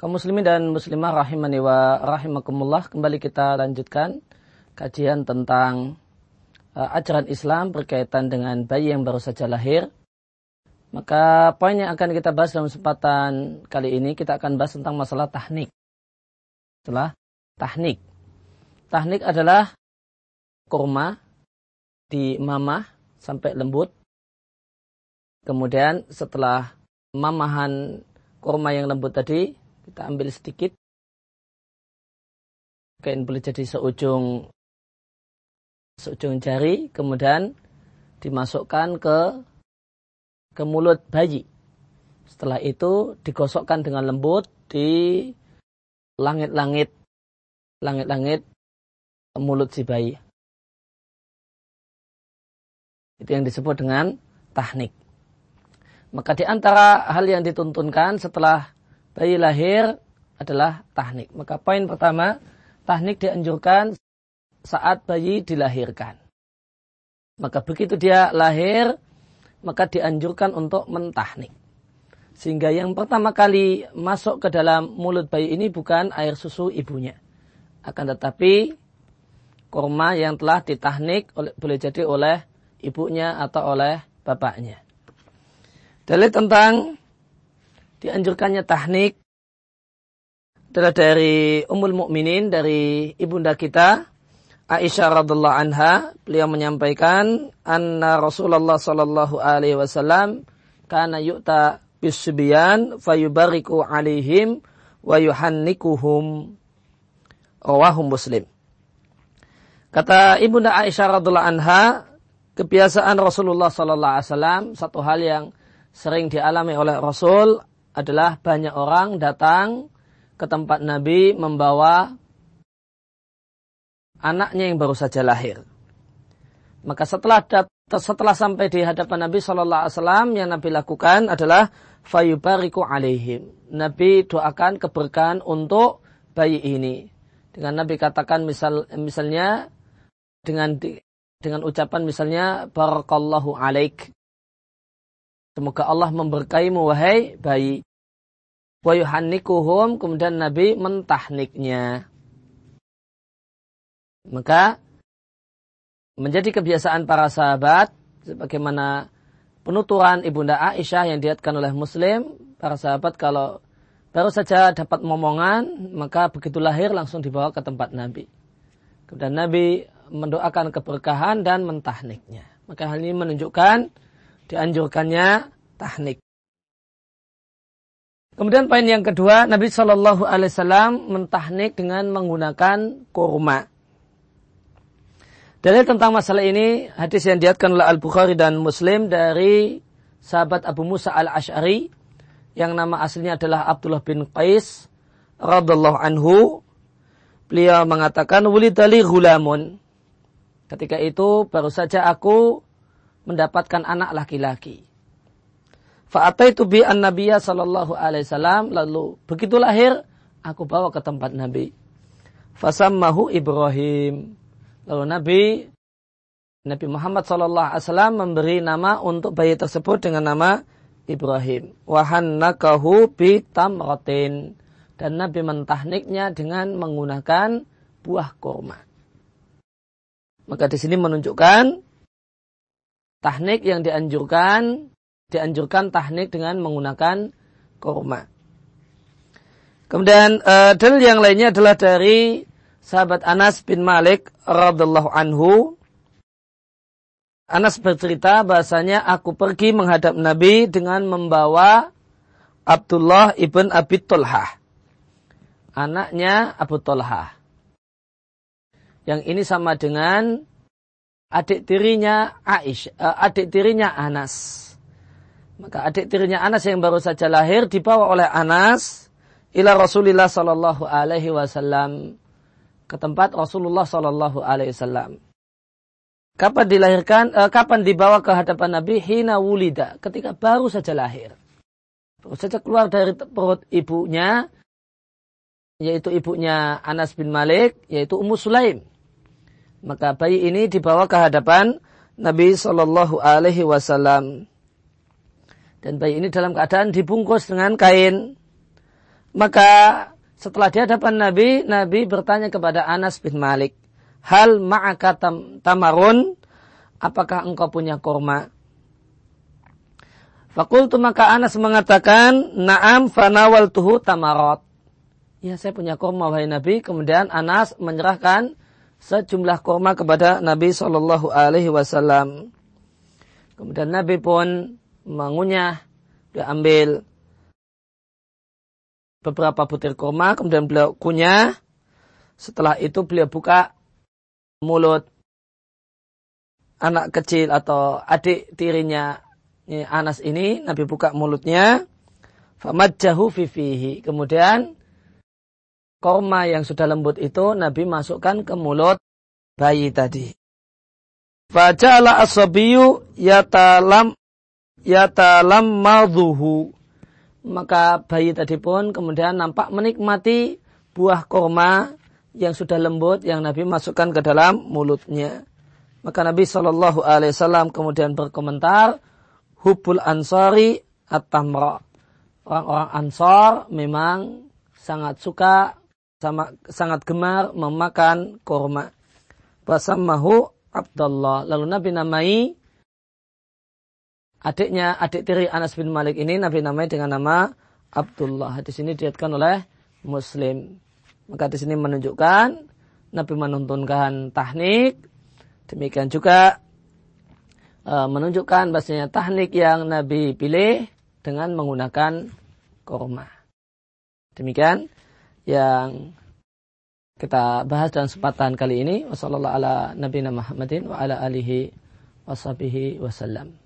Kaum muslimin dan muslimah rahimani wa rahimakumullah, kembali kita lanjutkan kajian tentang ajaran Islam berkaitan dengan bayi yang baru saja lahir. Maka poin yang akan kita bahas dalam kesempatan kali ini, kita akan bahas tentang masalah tahnik. Tahnik adalah kurma dimamah sampai lembut. Kemudian setelah mamahan kurma yang lembut tadi, kita ambil sedikit. Mungkin boleh jadi seujung jari, kemudian dimasukkan ke mulut bayi. Setelah itu digosokkan dengan lembut di langit-langit mulut si bayi. Itu yang disebut dengan tahnik. Maka di antara hal yang dituntunkan setelah bayi lahir adalah tahnik. Maka poin pertama, tahnik dianjurkan saat bayi dilahirkan. Maka begitu dia lahir, maka dianjurkan untuk mentahnik. Sehingga yang pertama kali masuk ke dalam mulut bayi ini bukan air susu ibunya. Akan tetapi kurma yang telah ditahnik boleh jadi oleh ibunya atau oleh bapaknya. Dalil tentang dianjurkannya tahnik adalah dari Ummul Mukminin, dari ibunda kita Aisyah radhiallahu anha. Beliau menyampaikan anna Rasulullah sallallahu alaihi wasallam kana yu'ta bisubyan fayubariku alaihim wa yuhannikuhum. Rawahu Muslim. Kata ibunda Aisyah radhiallahu anha, kebiasaan Rasulullah sallallahu alaihi wasallam, satu hal yang sering dialami oleh Rasul adalah banyak orang datang ke tempat Nabi membawa anaknya yang baru saja lahir. Maka setelah sampai di hadapan Nabi SAW, yang Nabi lakukan adalah fayubariku alaihim. Nabi doakan keberkahan untuk bayi ini. Dengan Nabi katakan misalnya dengan ucapan misalnya barakallahu alaik. Semoga Allah memberkaimu wahai bayi. Wa yuhannikuhum, kemudian Nabi mentahniknya. Maka menjadi kebiasaan para sahabat, sebagaimana penuturan ibunda Aisyah yang diriwayatkan oleh Muslim, para sahabat kalau baru saja dapat momongan, maka begitu lahir langsung dibawa ke tempat Nabi. Kemudian Nabi mendoakan keberkahan dan mentahniknya. Maka hal ini menunjukkan dianjurkannya tahnik. Kemudian poin yang kedua, Nabi Shallallahu Alaihi Wasallam mentahnik dengan menggunakan kurma. Dalil tentang masalah ini, hadis yang diriwayatkan oleh Al-Bukhari dan Muslim dari sahabat Abu Musa Al-Asy'ari yang nama aslinya adalah Abdullah bin Qais radhiallahu anhu. Beliau mengatakan, wulidali ghulamun. Ketika itu baru saja aku mendapatkan anak laki-laki. Fa'ataitu bi an-nabiyya sallallahu alaihi wasallam, lalu begitu lahir aku bawa ke tempat Nabi. Fasammahu Ibrahim. Lalu Nabi Muhammad sallallahu alaihi wasallam memberi nama untuk bayi tersebut dengan nama Ibrahim. Wa hannakahu bi tamratin, dan Nabi mentahniknya dengan menggunakan buah kurma. Maka di sini menunjukkan tahnik yang dianjurkan tahnik dengan menggunakan kurma. Kemudian dalil yang lainnya adalah dari sahabat Anas bin Malik radhiallahu anhu. Anas bercerita bahasanya aku pergi menghadap Nabi dengan membawa Abdullah ibn Abi Talhah, anaknya Abu Talhah. Yang ini sama dengan adik tirinya Anas. Maka adik tirinya Anas yang baru saja lahir dibawa oleh Anas ila Rasulillah sallallahu alaihi wasallam, ke tempat Rasulullah sallallahu alaihi wasallam. Kapan dilahirkan? Kapan dibawa ke hadapan Nabi? Hina wulida, ketika baru saja lahir. Baru saja keluar dari perut ibunya, yaitu ibunya Anas bin Malik, yaitu Ummu Sulaim. Maka bayi ini dibawa ke hadapan Nabi sallallahu alaihi wasallam. Dan bayi ini dalam keadaan dibungkus dengan kain. Maka setelah di hadapan Nabi, Nabi bertanya kepada Anas bin Malik, hal ma'aka tamarun, apakah engkau punya kurma? Fakultu, maka Anas mengatakan, na'am fanawaltuhu tamarot. Ya, saya punya kurma wahai Nabi. Kemudian Anas menyerahkan sejumlah kurma kepada Nabi SAW. Kemudian Nabi pun mengunyah, dia ambil beberapa butir kurma, kemudian beliau kunyah. Setelah itu beliau buka mulut anak kecil atau adik tirinya Anas ini. Nabi buka mulutnya, famajjahu fihi. Kemudian kurma yang sudah lembut itu Nabi masukkan ke mulut bayi tadi. Faja'ala as-sabiyyu yatalam madhuhu. Maka bayi tadi pun kemudian nampak menikmati buah kurma yang sudah lembut yang Nabi masukkan ke dalam mulutnya. Maka Nabi SAW kemudian berkomentar, hubbul ansari at-tamra. Orang-orang Ansar memang sangat suka, sangat gemar memakan kurma. Basammahu Abdullah. Lalu Nabi namai adik tiri Anas bin Malik ini, Nabi namai dengan nama Abdullah. Hadis ini diriwayatkan oleh Muslim. Maka di sini menunjukkan Nabi menuntunkan tahnik. Demikian juga menunjukkan bahasanya tahnik yang Nabi pilih dengan menggunakan kurma. Demikian yang kita bahas dalam kesempatan kali ini. Wassallallahu ala nabiyina Muhammadin wa ala alihi washabihi wasallam.